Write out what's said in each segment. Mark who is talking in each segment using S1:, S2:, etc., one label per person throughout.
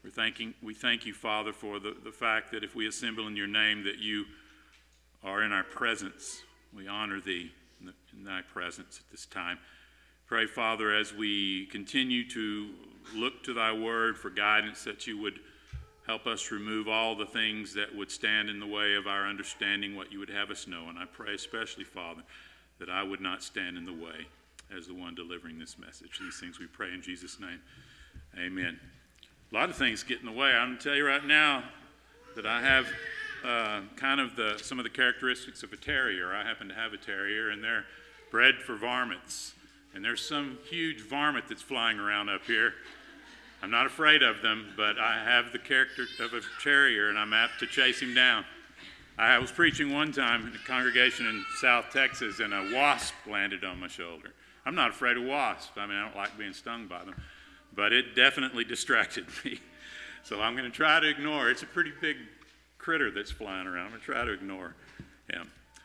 S1: We thank you, Father, for the fact that if we assemble in your name, that you are in our presence. We honor thee in thy presence at this time. Pray, Father, as we continue to look to thy word for guidance, that you would help us remove all the things that would stand in the way of our understanding what you would have us know. And I pray especially, Father, that I would not stand in the way as the one delivering this message. These things we pray in Jesus' name. Amen. A lot of things get in the way. I'm going to tell you right now that I have some of the characteristics of a terrier. I happen to have a terrier, and they're bred for varmints. And there's some huge varmint that's flying around up here. I'm not afraid of them, but I have the character of a terrier, and I'm apt to chase him down. I was preaching one time in a congregation in South Texas, and a wasp landed on my shoulder. I'm not afraid of wasps. I don't like being stung by them. But it definitely distracted me. So I'm going to try to ignore it. It's a pretty big critter that's flying around. I'm going to try to ignore him.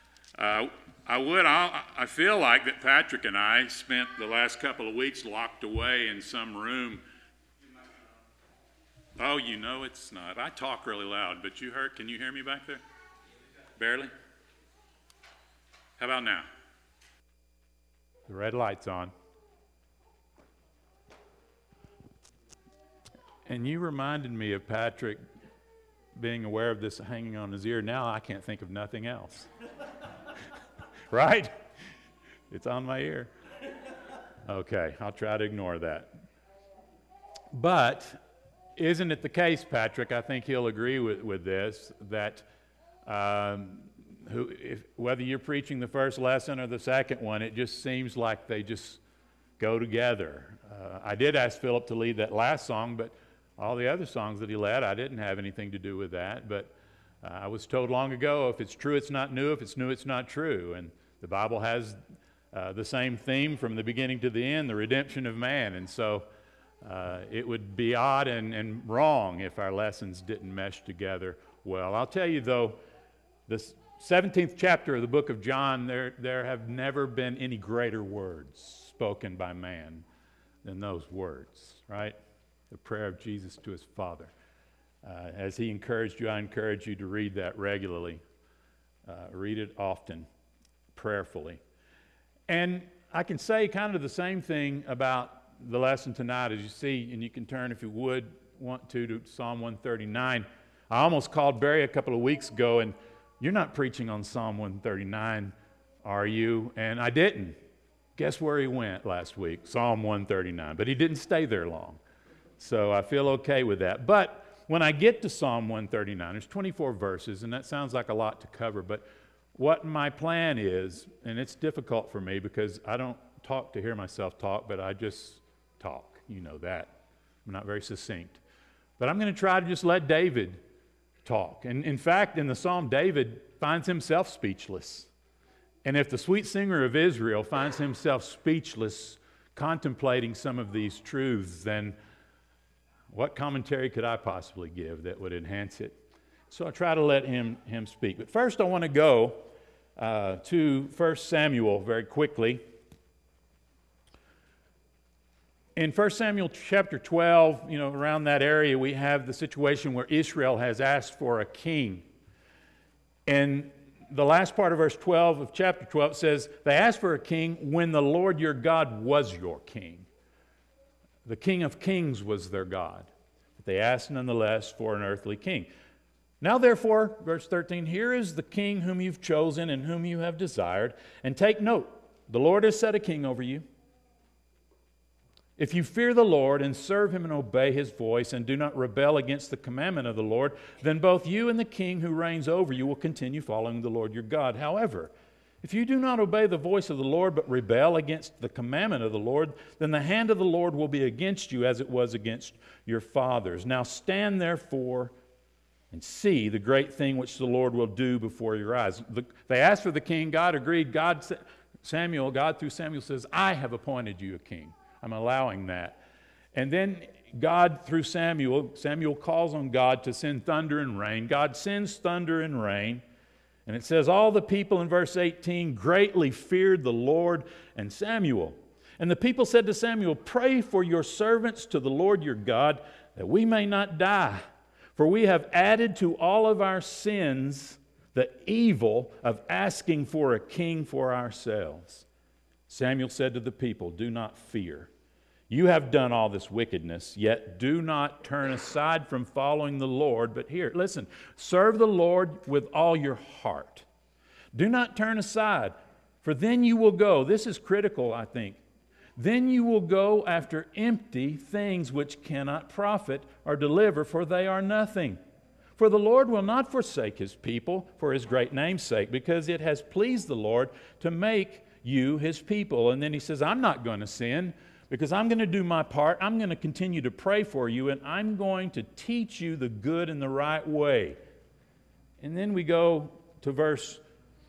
S1: I feel like that Patrick and I spent the last couple of weeks locked away in some room. Oh, you know it's not. I talk really loud, but can you hear me back there? Barely? How about now? The red light's on. And you reminded me of Patrick being aware of this hanging on his ear. Now I can't think of nothing else. Right? It's on my ear. Okay, I'll try to ignore that. But isn't it the case, Patrick, I think he'll agree with this, that whether you're preaching the first lesson or the second one, it just seems like they just go together. I did ask Philip to lead that last song, but all the other songs that he led, I didn't have anything to do with that. But I was told long ago, if it's true, it's not new. If it's new, it's not true. And the Bible has the same theme from the beginning to the end, the redemption of man. And so it would be odd and wrong if our lessons didn't mesh together well. I'll tell you, though, the 17th chapter of the book of John, there have never been any greater words spoken by man than those words, right? The prayer of Jesus to his Father. As he encouraged you, I encourage you to read that regularly. Read it often, prayerfully. And I can say kind of the same thing about the lesson tonight, as you see, and you can turn, if you want to Psalm 139. I almost called Barry a couple of weeks ago, and you're not preaching on Psalm 139, are you? And I didn't. Guess where he went last week? Psalm 139. But he didn't stay there long. So I feel okay with that. But when I get to Psalm 139, there's 24 verses, and that sounds like a lot to cover. But what my plan is, and it's difficult for me because I don't talk to hear myself talk, but I just talk. You know that. I'm not very succinct. But I'm going to try to just let David talk. And in fact, in the Psalm, David finds himself speechless. And if the sweet singer of Israel finds himself speechless contemplating some of these truths, then what commentary could I possibly give that would enhance it? So I try to let him speak. But first I want to go to 1 Samuel very quickly. In 1 Samuel chapter 12, around that area, we have the situation where Israel has asked for a king. And the last part of verse 12 of chapter 12 says, they asked for a king when the Lord your God was your king. The King of Kings was their God. But they asked nonetheless for an earthly king. Now therefore, verse 13, here is the king whom you've chosen and whom you have desired. And take note, the Lord has set a king over you. If you fear the Lord and serve him and obey his voice and do not rebel against the commandment of the Lord, then both you and the king who reigns over you will continue following the Lord your God. However, if you do not obey the voice of the Lord but rebel against the commandment of the Lord, then the hand of the Lord will be against you as it was against your fathers. Now stand therefore and see the great thing which the Lord will do before your eyes. They asked for the king. God agreed. God through Samuel says, I have appointed you a king. I'm allowing that. And then God through Samuel calls on God to send thunder and rain. God sends thunder and rain. And it says, all the people in verse 18 greatly feared the Lord and Samuel. And the people said to Samuel, pray for your servants to the Lord your God, that we may not die. For we have added to all of our sins the evil of asking for a king for ourselves. Samuel said to the people, do not fear. You have done all this wickedness, yet do not turn aside from following the Lord. But here, listen, serve the Lord with all your heart. Do not turn aside, for then you will go. This is critical, I think. Then you will go after empty things which cannot profit or deliver, for they are nothing. For the Lord will not forsake his people for his great name's sake, because it has pleased the Lord to make you his people. And then he says, I'm not going to sin, because I'm going to do my part. I'm going to continue to pray for you, and I'm going to teach you the good and the right way. And then we go to verse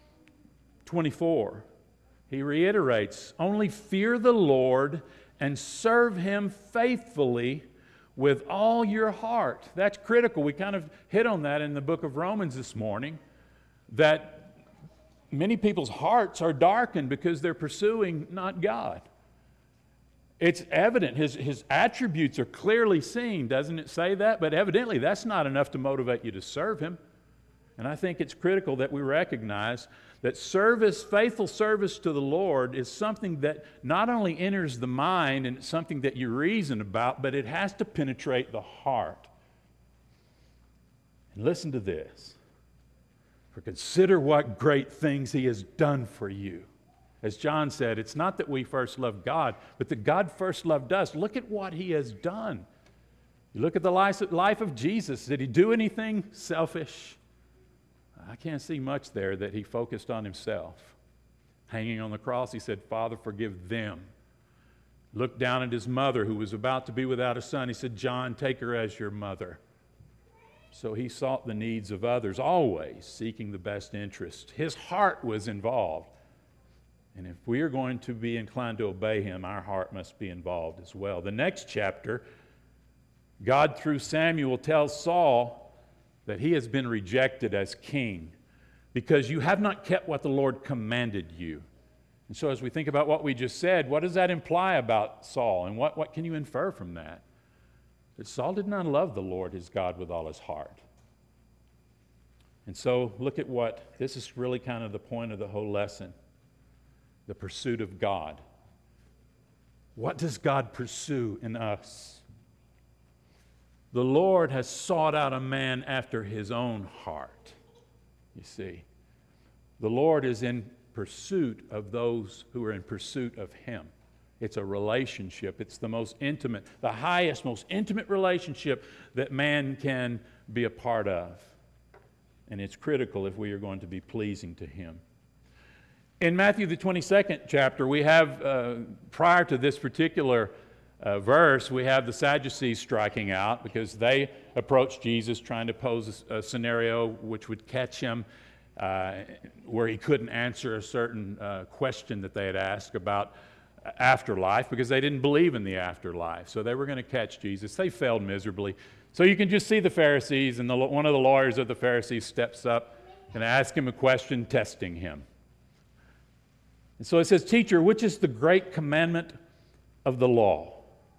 S1: 24. He reiterates, only fear the Lord and serve him faithfully with all your heart. That's critical. We kind of hit on that in the book of Romans this morning, that many people's hearts are darkened because they're pursuing not God. It's evident. His attributes are clearly seen. Doesn't it say that? But evidently that's not enough to motivate you to serve him. And I think it's critical that we recognize that service, faithful service to the Lord, is something that not only enters the mind and it's something that you reason about, but it has to penetrate the heart. And listen to this. For consider what great things he has done for you. As John said, it's not that we first loved God, but that God first loved us. Look at what he has done. You look at the life of Jesus. Did he do anything selfish? I can't see much there that he focused on himself. Hanging on the cross, he said, Father, forgive them. Looked down at his mother who was about to be without a son. He said, John, take her as your mother. So he sought the needs of others, always seeking the best interest. His heart was involved. And if we are going to be inclined to obey him, our heart must be involved as well. The next chapter, God through Samuel tells Saul that he has been rejected as king because you have not kept what the Lord commanded you. And so as we think about what we just said, what does that imply about Saul? And what can you infer from that? That Saul did not love the Lord his God with all his heart. And so look at this is really kind of the point of the whole lesson. The pursuit of God. What does God pursue in us? The Lord has sought out a man after his own heart. You see, the Lord is in pursuit of those who are in pursuit of him. It's a relationship. It's the most intimate, the highest, most intimate relationship that man can be a part of. And it's critical if we are going to be pleasing to him. In Matthew, the 22nd chapter, we have, prior to this particular verse, we have the Sadducees striking out because they approached Jesus trying to pose a scenario which would catch him where he couldn't answer a certain question that they had asked about afterlife because they didn't believe in the afterlife. So they were going to catch Jesus. They failed miserably. So you can just see the Pharisees, and one of the lawyers of the Pharisees steps up and asks him a question, testing him. And so it says, Teacher, which is the great commandment of the law?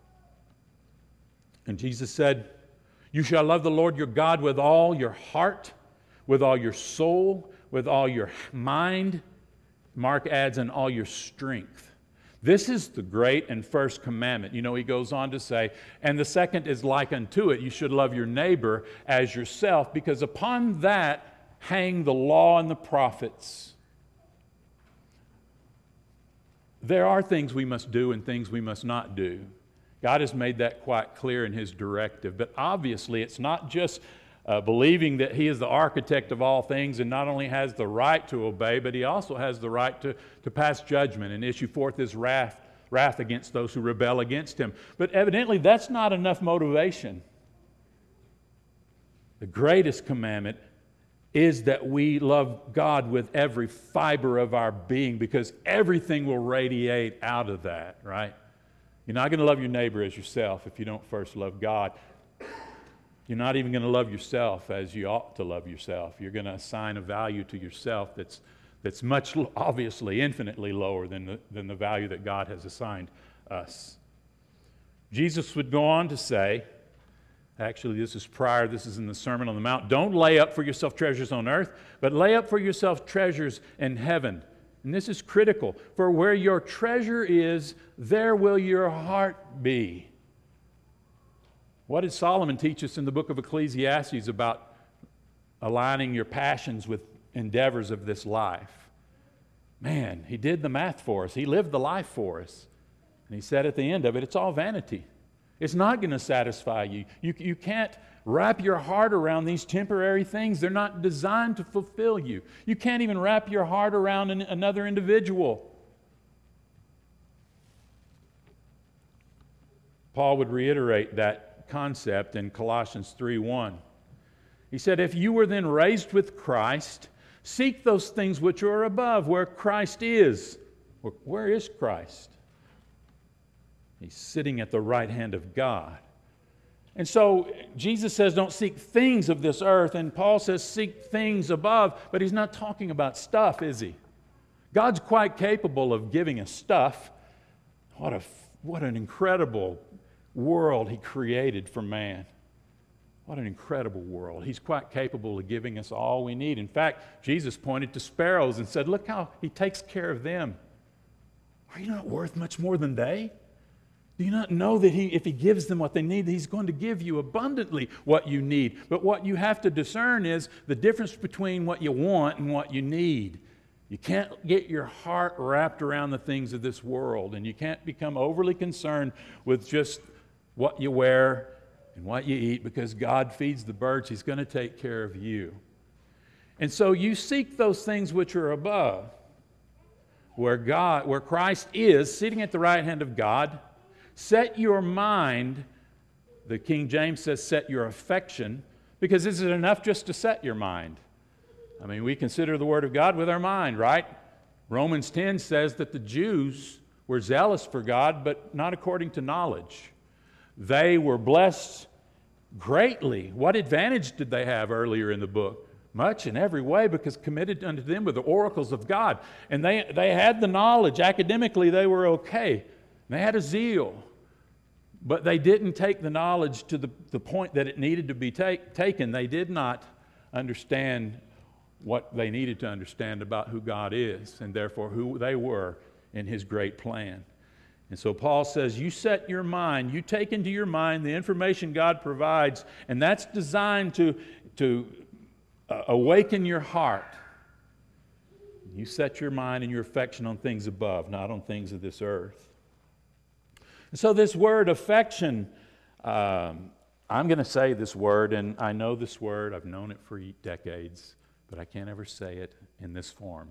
S1: And Jesus said, You shall love the Lord your God with all your heart, with all your soul, with all your mind. Mark adds, and all your strength. This is the great and first commandment. You know, he goes on to say, and the second is like unto it. You should love your neighbor as yourself, because upon that hang the law and the prophets. There are things we must do and things we must not do. God has made that quite clear in his directive. But obviously, it's not just believing that he is the architect of all things and not only has the right to obey, but he also has the right to pass judgment and issue forth his wrath against those who rebel against him. But evidently, that's not enough motivation. The greatest commandment is that we love God with every fiber of our being, because everything will radiate out of that, right? You're not going to love your neighbor as yourself if you don't first love God. You're not even going to love yourself as you ought to love yourself. You're going to assign a value to yourself that's much, obviously, infinitely lower than the value that God has assigned us. Jesus would go on to say Actually, this is prior. This is in the Sermon on the Mount. Don't lay up for yourself treasures on earth, but lay up for yourself treasures in heaven. And this is critical. For where your treasure is, there will your heart be. What did Solomon teach us in the book of Ecclesiastes about aligning your passions with endeavors of this life? Man, he did the math for us. He lived the life for us. And he said at the end of it, it's all vanity. It's not going to satisfy you. You can't wrap your heart around these temporary things. They're not designed to fulfill you. You can't even wrap your heart around another individual. Paul would reiterate that concept in Colossians 3:1. He said, if you were then raised with Christ, seek those things which are above, where Christ is. Where is Christ? He's sitting at the right hand of God. And so Jesus says don't seek things of this earth, and Paul says seek things above, but he's not talking about stuff, is he? God's quite capable of giving us stuff. What an incredible world he created for man. What an incredible world. He's quite capable of giving us all we need. In fact, Jesus pointed to sparrows and said, look how he takes care of them. Are you not worth much more than they? Do you not know that if he gives them what they need, he's going to give you abundantly what you need? But what you have to discern is the difference between what you want and what you need. You can't get your heart wrapped around the things of this world, and you can't become overly concerned with just what you wear and what you eat, because God feeds the birds. He's going to take care of you. And so you seek those things which are above, where Christ is, sitting at the right hand of God. Set your mind, the King James says set your affection, because is it enough just to set your mind? I mean, we consider the Word of God with our mind, right? Romans 10 says that the Jews were zealous for God, but not according to knowledge. They were blessed greatly. What advantage did they have earlier in the book? Much in every way, because committed unto them were the oracles of God. And they had the knowledge. Academically, they were okay. They had a zeal. But they didn't take the knowledge to the point that it needed to be taken. They did not understand what they needed to understand about who God is, and therefore who they were in His great plan. And so Paul says, you set your mind, you take into your mind the information God provides, and that's designed to awaken your heart. You set your mind and your affection on things above, not on things of this earth. And so this word affection, I'm going to say this word, and I know this word, I've known it for decades, but I can't ever say it in this form.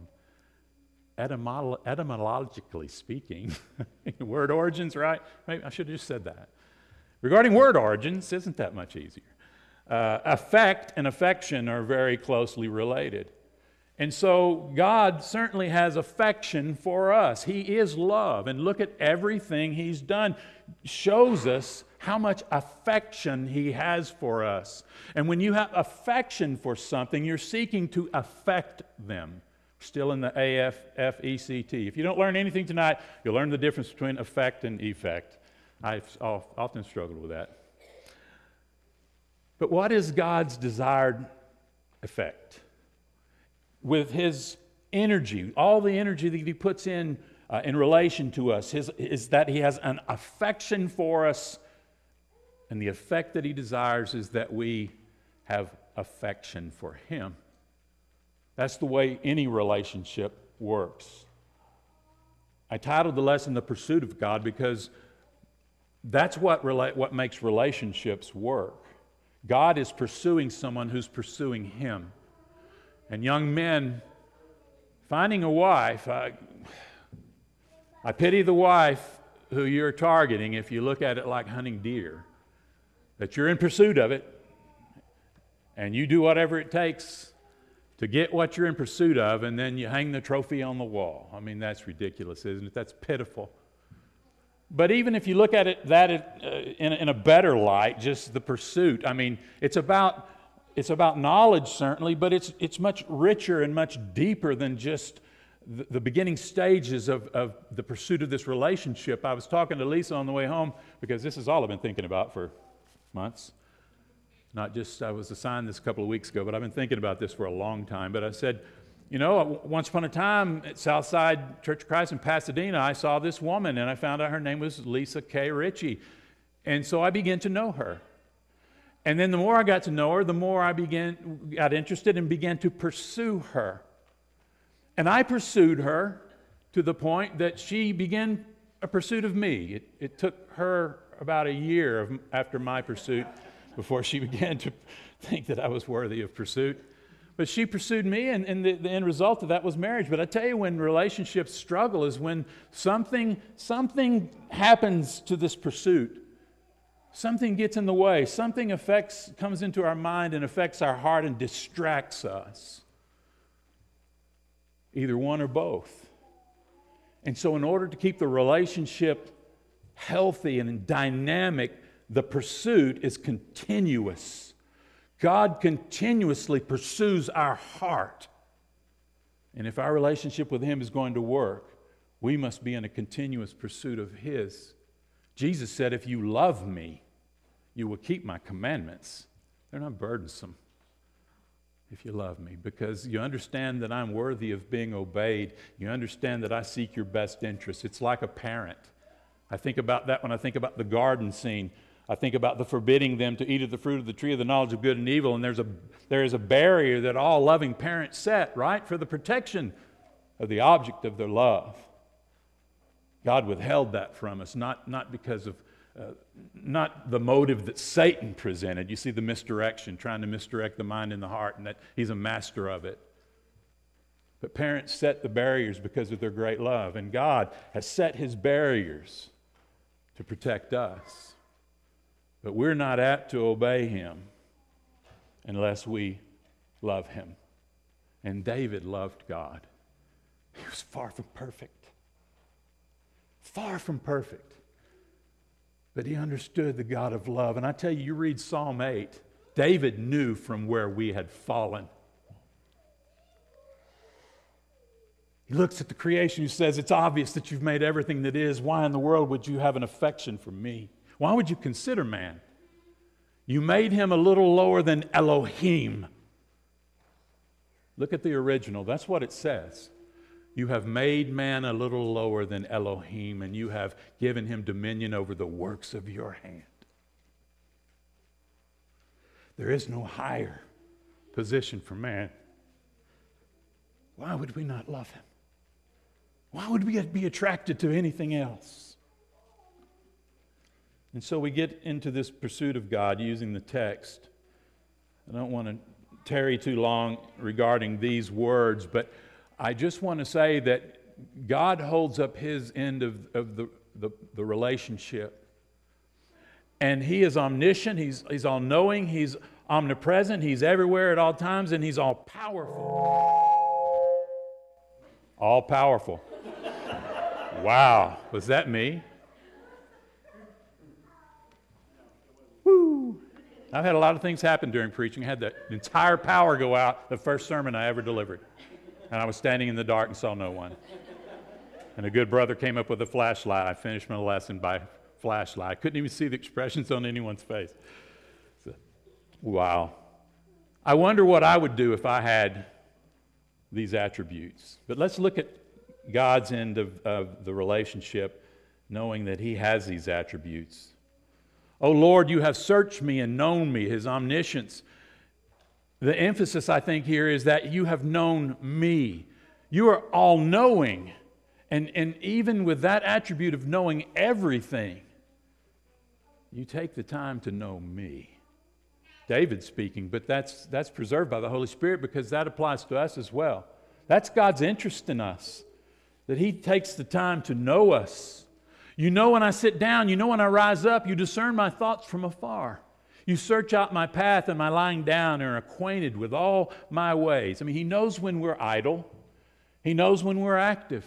S1: Etymologically speaking, word origins, right? Maybe I should have just said that. Regarding word origins, isn't that much easier? Affect and affection are very closely related. And so God certainly has affection for us. He is love. And look at everything He's done. Shows us how much affection He has for us. And when you have affection for something, you're seeking to affect them. Still in the A-F-F-E-C-T. If you don't learn anything tonight, you'll learn the difference between affect and effect. I've often struggled with that. But what is God's desired effect? With His energy, all the energy that He puts in relation to us, is that He has an affection for us, and the effect that He desires is that we have affection for Him. That's the way any relationship works. I titled the lesson "The Pursuit of God" because that's what makes relationships work. God is pursuing someone who's pursuing Him. And young men, finding a wife, I pity the wife who you're targeting if you look at it like hunting deer. That you're in pursuit of it, and you do whatever it takes to get what you're in pursuit of, and then you hang the trophy on the wall. I mean, that's ridiculous, isn't it? That's pitiful. But even if you look at it in a better light, just the pursuit, I mean, it's about knowledge, certainly, but it's much richer and much deeper than just the beginning stages of the pursuit of this relationship. I was talking to Lisa on the way home, because this is all I've been thinking about for months. Not just, I was assigned this a couple of weeks ago, but I've been thinking about this for a long time. But I said, you know, once upon a time at Southside Church of Christ in Pasadena, I saw this woman, and I found out her name was Lisa K. Ritchie. And so I began to know her. And then the more I got to know her, the more I got interested and began to pursue her. And I pursued her to the point that she began a pursuit of me. It took her about a year after my pursuit before she began to think that I was worthy of pursuit. But she pursued me, and the end result of that was marriage. But I tell you, when relationships struggle is when something happens to this pursuit. Something gets in the way. Something comes into our mind and affects our heart and distracts us. Either one or both. And so in order to keep the relationship healthy and dynamic, the pursuit is continuous. God continuously pursues our heart. And if our relationship with Him is going to work, we must be in a continuous pursuit of His. Jesus said, if you love me, you will keep my commandments. They're not burdensome if you love me, because you understand that I'm worthy of being obeyed. You understand that I seek your best interest. It's like a parent. I think about that when I think about the garden scene. I think about the forbidding them to eat of the fruit of the tree of the knowledge of good and evil, and there is a barrier that all loving parents set, right, for the protection of the object of their love. God withheld that from us, not because of, not the motive that Satan presented. You see the misdirection, trying to misdirect the mind and the heart, and that he's a master of it. But parents set the barriers because of their great love, and God has set His barriers to protect us. But we're not apt to obey Him unless we love Him. And David loved God. He was far from perfect. Far from perfect. But he understood the God of love. And I tell you, you read Psalm 8, David knew from where we had fallen. He looks at the creation, he says, it's obvious that you've made everything that is. Why in the world would you have an affection for me? Why would you consider man? You made him a little lower than Elohim. Look at the original. That's what it says. You have made man a little lower than Elohim, and you have given him dominion over the works of your hand. There is no higher position for man. Why would we not love him? Why would we be attracted to anything else? And so we get into this pursuit of God using the text. I don't want to tarry too long regarding these words, but I just want to say that God holds up His end of the relationship. And He is omniscient, He's all-knowing, He's omnipresent, He's everywhere at all times, and He's all-powerful. All-powerful. Wow, was that me? Woo! I've had a lot of things happen during preaching. I had the entire power go out the first sermon I ever delivered. And I was standing in the dark and saw no one. And a good brother came up with a flashlight. I finished my lesson by flashlight. I couldn't even see the expressions on anyone's face. So, wow. I wonder what I would do if I had these attributes. But let's look at God's end of the relationship, knowing that He has these attributes. Oh Lord, you have searched me and known me, His omniscience. The emphasis, I think, here is that you have known me. You are all-knowing. And even with that attribute of knowing everything, you take the time to know me. David speaking, but that's preserved by the Holy Spirit because that applies to us as well. That's God's interest in us, that He takes the time to know us. You know when I sit down, you know when I rise up, you discern my thoughts from afar. You search out my path and my lying down and are acquainted with all my ways. I mean, He knows when we're idle. He knows when we're active.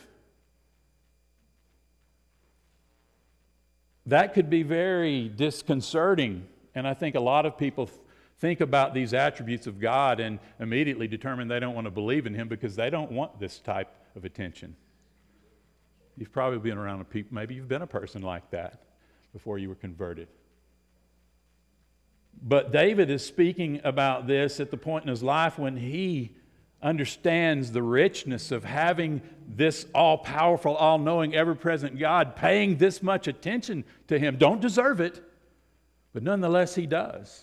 S1: That could be very disconcerting, and I think a lot of people think about these attributes of God and immediately determine they don't want to believe in Him because they don't want this type of attention. You've probably been around people, maybe you've been a person like that before you were converted. But David is speaking about this at the point in his life when he understands the richness of having this all-powerful, all-knowing, ever-present God paying this much attention to him. Don't deserve it, but nonetheless he does.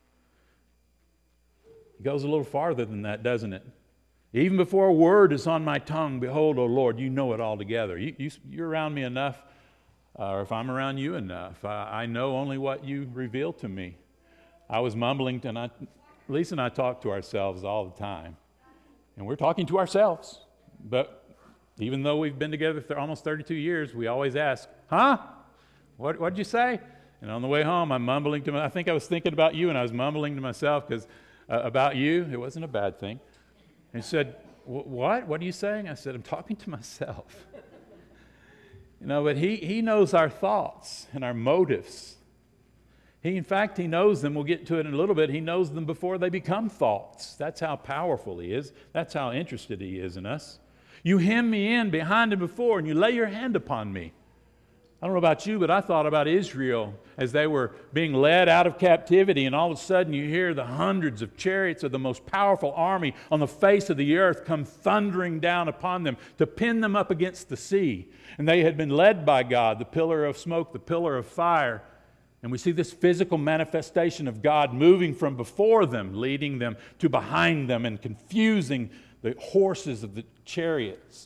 S1: It goes a little farther than that, doesn't it? Even before a word is on my tongue, behold, O Lord, you know it altogether. You're around me enough, or if I'm around you enough, I know only what you reveal to me. I was mumbling, and Lisa and I talk to ourselves all the time. And we're talking to ourselves. But even though we've been together for almost 32 years, we always ask, huh? What'd you say? And on the way home, I'm mumbling to I think I was thinking about you, and I was mumbling to myself because about you. It wasn't a bad thing. And he said, what? What are you saying? I said, I'm talking to myself. But he knows our thoughts and our motives. In fact, he knows them. We'll get to it in a little bit. He knows them before they become thoughts. That's how powerful he is. That's how interested he is in us. You hem me in behind and before, and you lay your hand upon me. I don't know about you, but I thought about Israel as they were being led out of captivity, and all of a sudden you hear the hundreds of chariots of the most powerful army on the face of the earth come thundering down upon them to pin them up against the sea. And they had been led by God, the pillar of smoke, the pillar of fire. And we see this physical manifestation of God moving from before them, leading them to behind them, and confusing the horses of the chariots.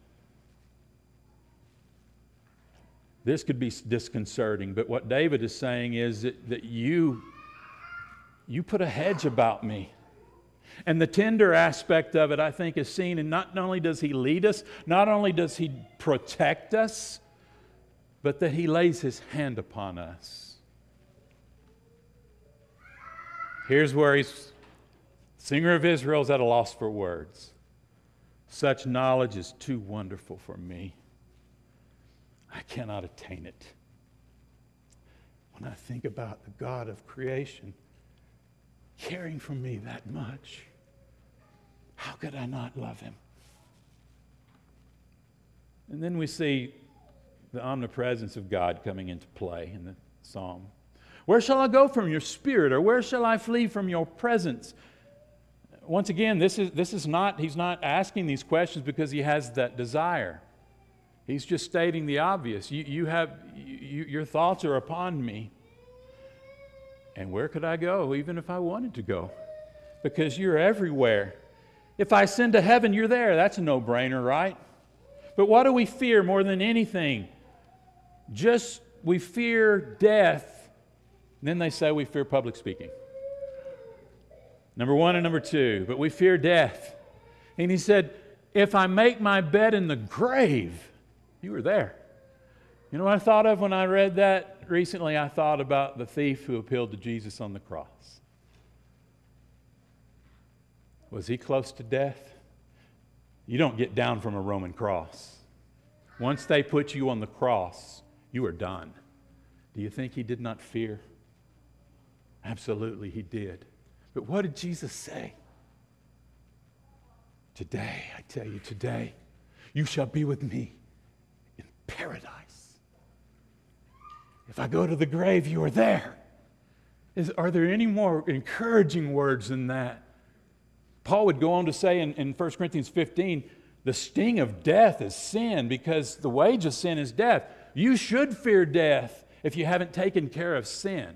S1: This could be disconcerting, but what David is saying is that you put a hedge about me. And the tender aspect of it, I think, is seen in not only does he lead us, not only does he protect us, but that he lays his hand upon us. Here's where singer of Israel's at a loss for words. Such knowledge is too wonderful for me. I cannot attain it. When I think about the God of creation caring for me that much, how could I not love him? And then we see the omnipresence of God coming into play in the psalm. Where shall I go from your spirit, or where shall I flee from your presence? Once again, this is not, he's not asking these questions because he has that desire. He's just stating the obvious. Your thoughts are upon me. And where could I go, even if I wanted to go? Because you're everywhere. If I ascend to heaven, you're there. That's a no-brainer, right? But what do we fear more than anything? We fear death. And then they say we fear public speaking. Number one and number two, but we fear death. And he said, if I make my bed in the grave, you were there. You know what I thought of when I read that recently? I thought about the thief who appealed to Jesus on the cross. Was he close to death? You don't get down from a Roman cross. Once they put you on the cross, you are done. Do you think he did not fear? Absolutely, he did. But what did Jesus say? Today, I tell you, today, you shall be with me in paradise. If I go to the grave, you are there. Are there any more encouraging words than that? Paul would go on to say in 1 Corinthians 15, the sting of death is sin, because the wage of sin is death. You should fear death if you haven't taken care of sin.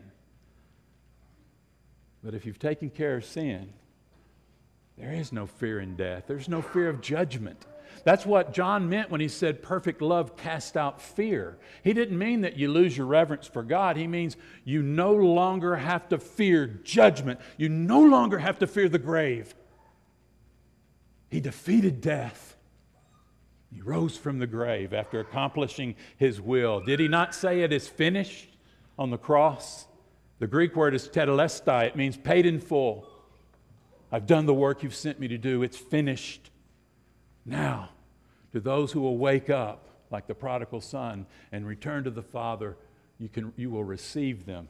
S1: But if you've taken care of sin, there is no fear in death. There's no fear of judgment. That's what John meant when he said perfect love casts out fear. He didn't mean that you lose your reverence for God. He means you no longer have to fear judgment. You no longer have to fear the grave. He defeated death. He rose from the grave after accomplishing his will. Did he not say it is finished on the cross? The Greek word is tetelestai. It means paid in full. I've done the work you've sent me to do. It's finished. Now, to those who will wake up like the prodigal son and return to the Father, you will receive them.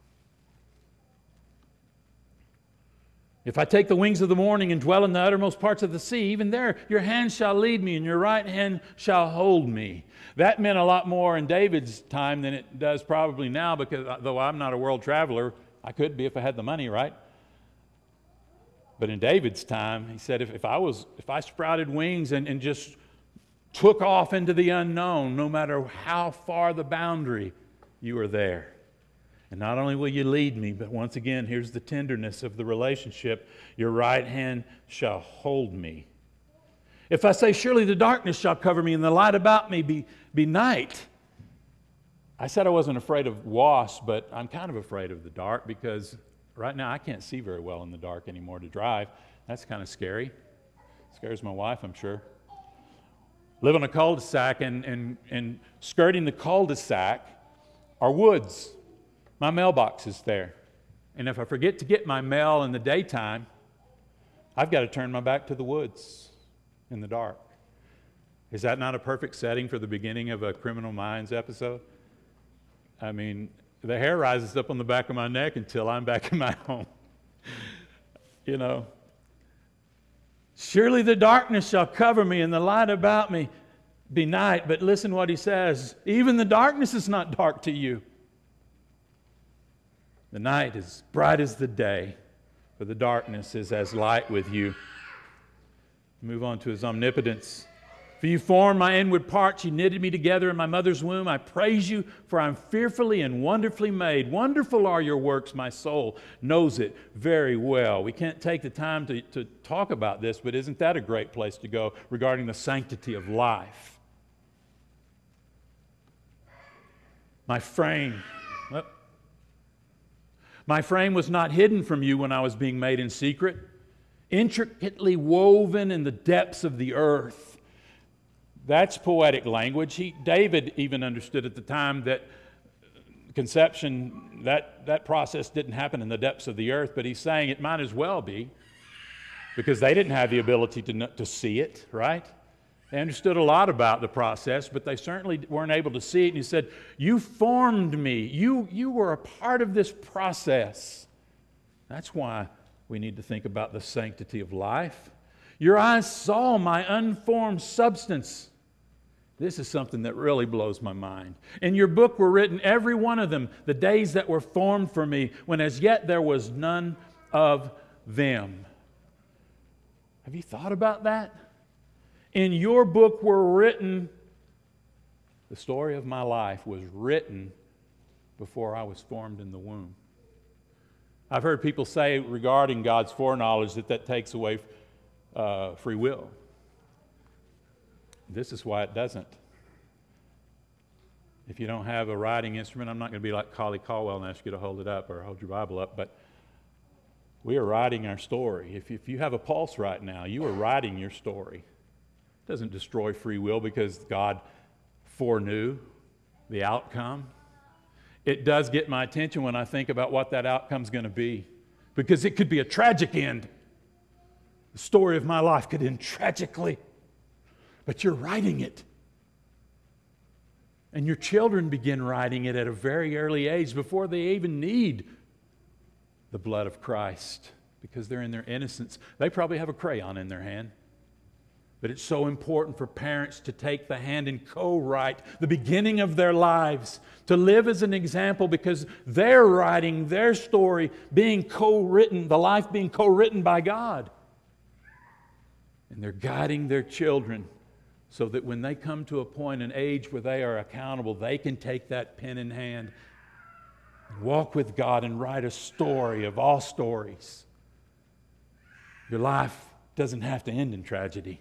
S1: If I take the wings of the morning and dwell in the uttermost parts of the sea, even there your hand shall lead me and your right hand shall hold me. That meant a lot more in David's time than it does probably now, because though I'm not a world traveler, I could be if I had the money, right? But in David's time, he said, if I sprouted wings and just took off into the unknown, no matter how far the boundary, you are there. And not only will you lead me, but once again, here's the tenderness of the relationship. Your right hand shall hold me. If I say, surely the darkness shall cover me and the light about me be night. I said I wasn't afraid of wasps, but I'm kind of afraid of the dark because right now I can't see very well in the dark anymore to drive. That's kind of scary. Scares my wife, I'm sure. Live on a cul-de-sac and skirting the cul-de-sac are woods. My mailbox is there. And if I forget to get my mail in the daytime, I've got to turn my back to the woods in the dark. Is that not a perfect setting for the beginning of a Criminal Minds episode? I mean, the hair rises up on the back of my neck until I'm back in my home. You know. Surely the darkness shall cover me and the light about me be night. But listen what he says. Even the darkness is not dark to you. The night is bright as the day, for the darkness is as light with you. Move on to his omnipotence. For you formed my inward parts, you knitted me together in my mother's womb. I praise you, for I'm fearfully and wonderfully made. Wonderful are your works, my soul knows it very well. We can't take the time to talk about this, but isn't that a great place to go regarding the sanctity of life? My frame was not hidden from you when I was being made in secret, intricately woven in the depths of the earth. That's poetic language. David even understood at the time that conception, that process didn't happen in the depths of the earth, but he's saying it might as well be because they didn't have the ability to see it, right? They understood a lot about the process, but they certainly weren't able to see it. And he said, you formed me. You were a part of this process. That's why we need to think about the sanctity of life. Your eyes saw my unformed substance. This is something that really blows my mind. In your book were written, every one of them, the days that were formed for me, when as yet there was none of them. Have you thought about that? In your book were written, the story of my life was written before I was formed in the womb. I've heard people say regarding God's foreknowledge that takes away free will. This is why it doesn't. If you don't have a writing instrument, I'm not going to be like Collie Caldwell and ask you to hold it up or hold your Bible up, but we are writing our story. If you have a pulse right now, you are writing your story. It doesn't destroy free will because God foreknew the outcome. It does get my attention when I think about what that outcome's going to be, because it could be a tragic end. The story of my life could end tragically, but you're writing it. And your children begin writing it at a very early age before they even need the blood of Christ, because they're in their innocence. They probably have a crayon in their hand. But it's so important for parents to take the hand and co-write the beginning of their lives, to live as an example, because they're writing their story being co-written, the life being co-written by God. And they're guiding their children so that when they come to a point, an age where they are accountable, they can take that pen in hand and walk with God and write a story of all stories. Your life doesn't have to end in tragedy.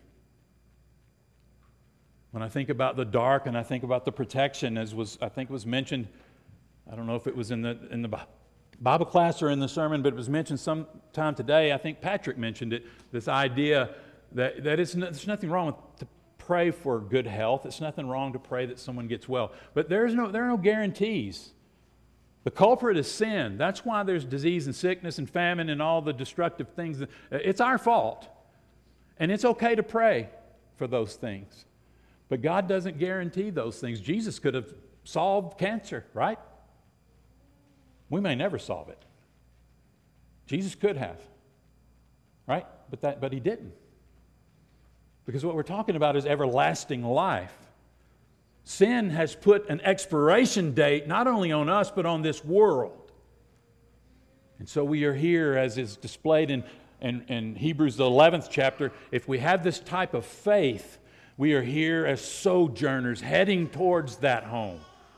S1: When I think about the dark and I think about the protection, as I think was mentioned, I don't know if it was in the Bible class or in the sermon, but it was mentioned sometime today. I think Patrick mentioned it, this idea that there's nothing wrong with to pray for good health. It's nothing wrong to pray that someone gets well. But there are no guarantees. The culprit is sin. That's why there's disease and sickness and famine and all the destructive things. It's our fault. And it's okay to pray for those things. But God doesn't guarantee those things. Jesus could have solved cancer, right? We may never solve it. Jesus could have, right? But he didn't. Because what we're talking about is everlasting life. Sin has put an expiration date not only on us, but on this world. And so we are here, as is displayed in Hebrews, the 11th chapter. If we have this type of faith, we are here as sojourners heading towards that home.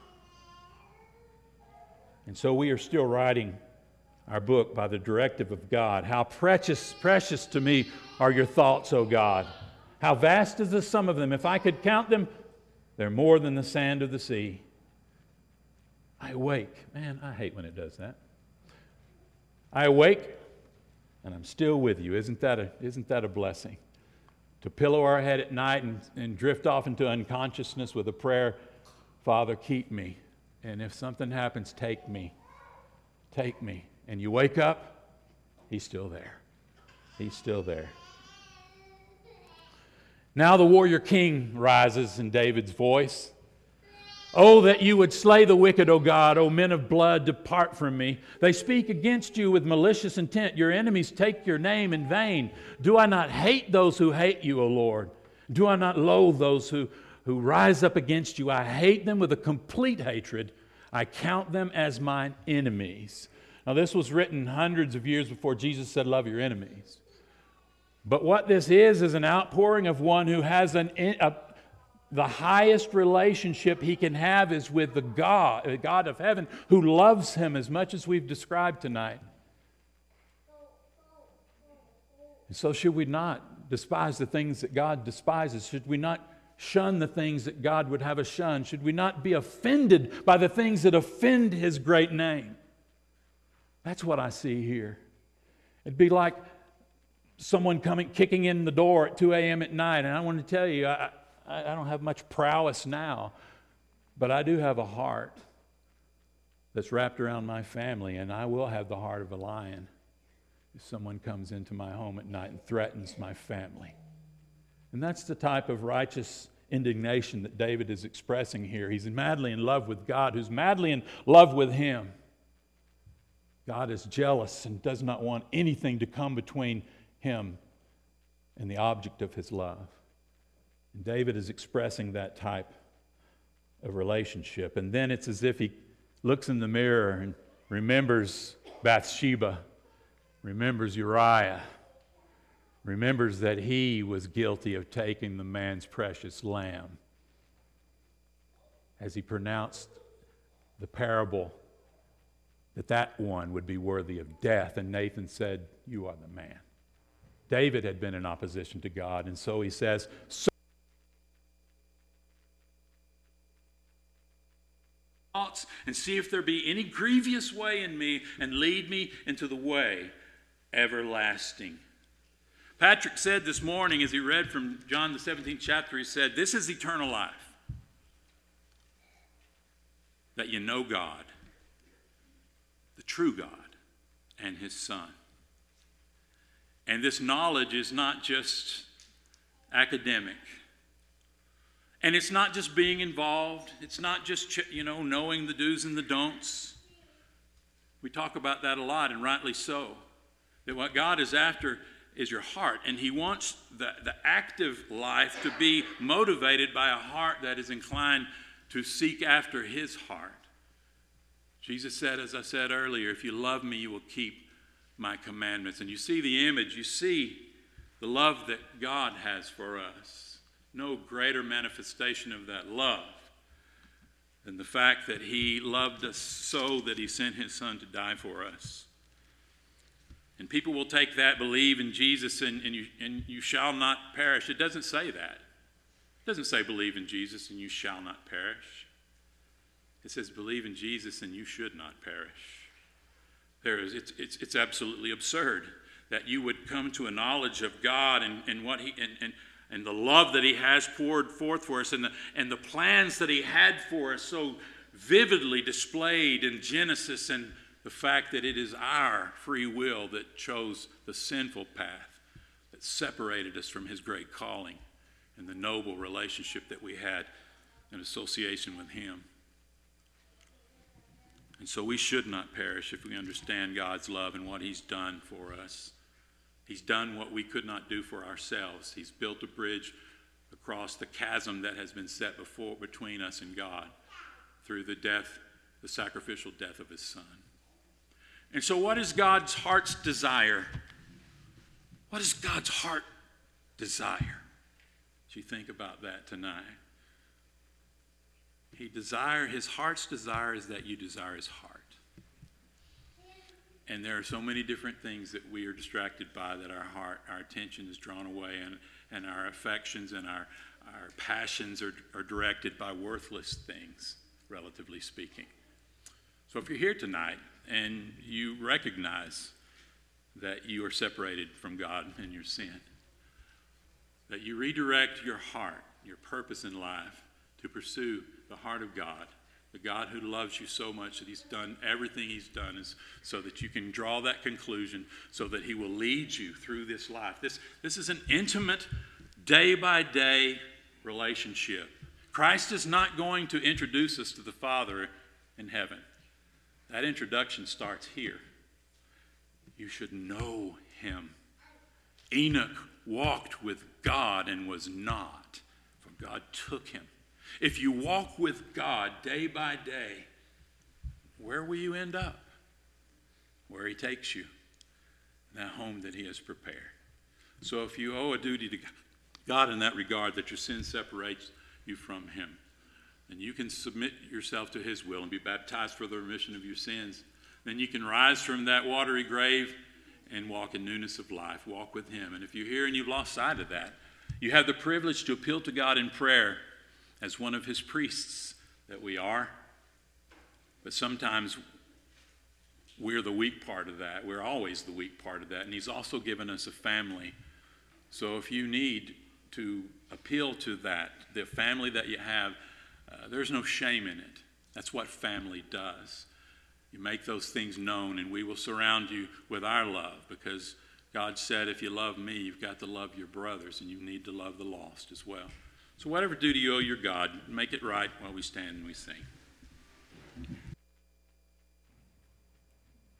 S1: And so we are still writing our book by the directive of God. How precious to me are your thoughts, O God. How vast is the sum of them. If I could count them, they're more than the sand of the sea. I awake. Man, I hate when it does that. I awake, and I'm still with you. Isn't that a blessing? To pillow our head at night and drift off into unconsciousness with a prayer, Father, keep me. And if something happens, take me. Take me. And you wake up, He's still there. He's still there. Now the warrior king rises in David's voice. Oh, that you would slay the wicked, O God. O men of blood, depart from me. They speak against you with malicious intent. Your enemies take your name in vain. Do I not hate those who hate you, O Lord? Do I not loathe those who rise up against you? I hate them with a complete hatred. I count them as mine enemies. Now, this was written hundreds of years before Jesus said, love your enemies. But what this is an outpouring of one who has the highest relationship he can have is with the God of heaven, who loves him as much as we've described tonight. And so should we not despise the things that God despises? Should we not shun the things that God would have us shun? Should we not be offended by the things that offend His great name? That's what I see here. It'd be like someone kicking in the door at 2 a.m. at night, and I want to tell you, I don't have much prowess now, but I do have a heart that's wrapped around my family, and I will have the heart of a lion if someone comes into my home at night and threatens my family. And that's the type of righteous indignation that David is expressing here. He's madly in love with God, who's madly in love with him. God is jealous and does not want anything to come between him and the object of his love. And David is expressing that type of relationship. And then it's as if he looks in the mirror and remembers Bathsheba, remembers Uriah, remembers that he was guilty of taking the man's precious lamb, as he pronounced the parable that one would be worthy of death. And Nathan said, you are the man. David had been in opposition to God, and so he says, and see if there be any grievous way in me, and lead me into the way everlasting. Patrick said this morning, as he read from John the 17th chapter, he said, this is eternal life, that you know God, the true God, and His Son. And this knowledge is not just academic. And it's not just being involved. It's not just, knowing the do's and the don'ts. We talk about that a lot, and rightly so. That what God is after is your heart. And He wants the active life to be motivated by a heart that is inclined to seek after His heart. Jesus said, as I said earlier, if you love me, you will keep my commandments. And you see the image, you see the love that God has for us. No greater manifestation of that love than the fact that He loved us so that He sent His Son to die for us. And people will take that, believe in Jesus, and you shall not perish. It doesn't say that. It doesn't say believe in Jesus and you shall not perish. It says believe in Jesus and you should not perish. It's absolutely absurd that you would come to a knowledge of God and what He and the love that He has poured forth for us, and the plans that He had for us so vividly displayed in Genesis, and the fact that it is our free will that chose the sinful path that separated us from His great calling and the noble relationship that we had in association with Him. And so we should not perish if we understand God's love and what He's done for us. He's done what we could not do for ourselves. He's built a bridge across the chasm that has been set between us and God through the sacrificial death of His Son.
S2: And so what is God's heart's desire? What is God's heart desire? As you think about that tonight. His heart's desire is that you desire his heart. And there are so many different things that we are distracted by, that our attention is drawn away, and our affections and our passions are directed by worthless things, relatively speaking. So if you're here tonight and you recognize that you are separated from God in your sin, that you redirect your heart, your purpose in life, to pursue the heart of God, the God who loves you so much that he's done everything he's done is so that you can draw that conclusion, so that he will lead you through this life. This is an intimate, day-by-day relationship. Christ is not going to introduce us to the Father in heaven. That introduction starts here. You should know him. Enoch walked with God and was not, for God took him. If you walk with God day by day, where will you end up? Where he takes you, that home that he has prepared. So if you owe a duty to God in that regard, that your sin separates you from him, then you can submit yourself to his will and be baptized for the remission of your sins. Then you can rise from that watery grave and walk in newness of life. Walk with him. And if you're here and you've lost sight of that, you have the privilege to appeal to God in prayer as one of his priests that we are. But sometimes we're the weak part of that. We're always the weak part of that. And he's also given us a family. So if you need to appeal to that, the family that you have, there's no shame in it. That's what family does. You make those things known, and we will surround you with our love, because God said, if you love me, you've got to love your brothers, and you need to love the lost as well. So whatever duty you owe your God, make it right while we stand and we sing.